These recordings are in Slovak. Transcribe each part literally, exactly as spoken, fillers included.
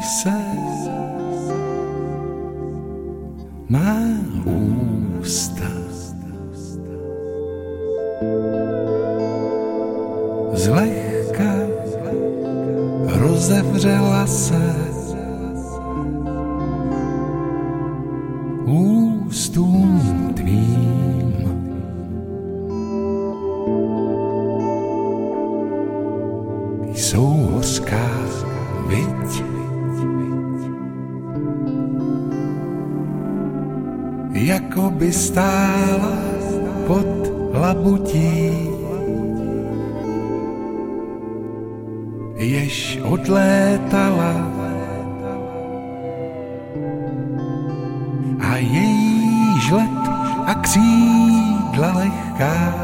se má ústa. Zlehka rozevřela se ústům tvým. Jsou hořká, viď? Jako by stála pod labutí, jež odlétala a její žlet a křídla lehká.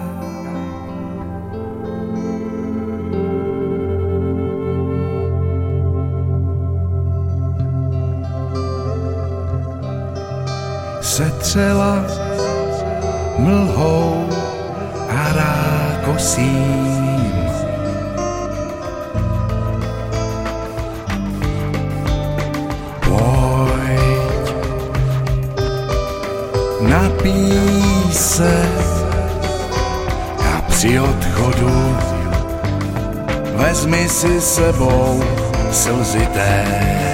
Setřela mlhou a rákosím. Pojď, napij se a při odchodu vezmi si sebou slzy též.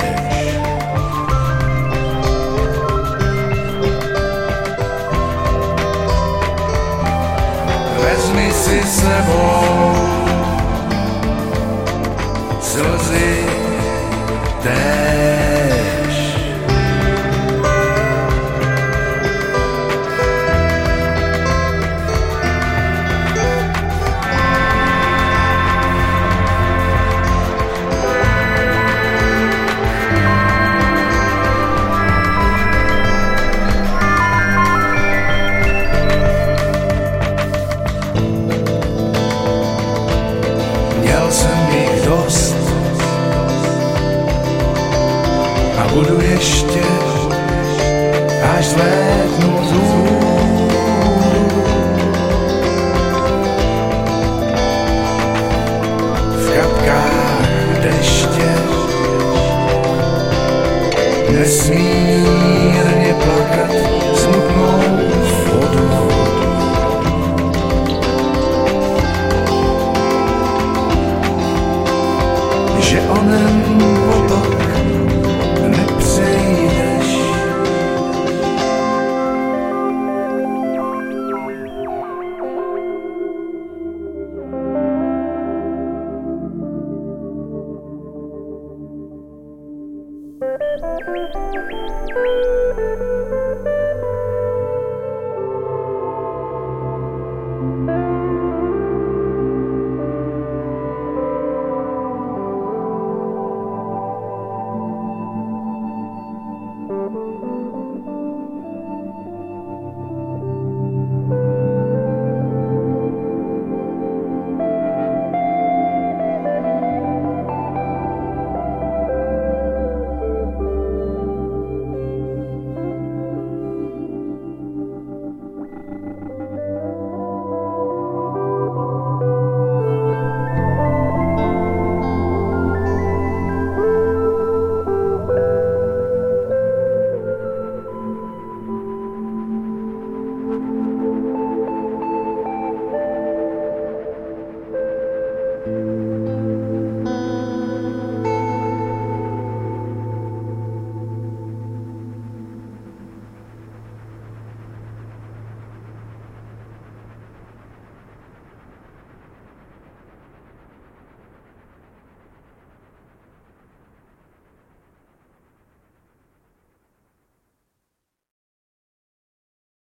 Vezmi si sebou slzy též. Měl jsem jich dost a budu ještě, až zlétnu zůru. V kapkách deště nesmírně plakat smutnou vodu. Že onen potok nepřejdeš. Thank you.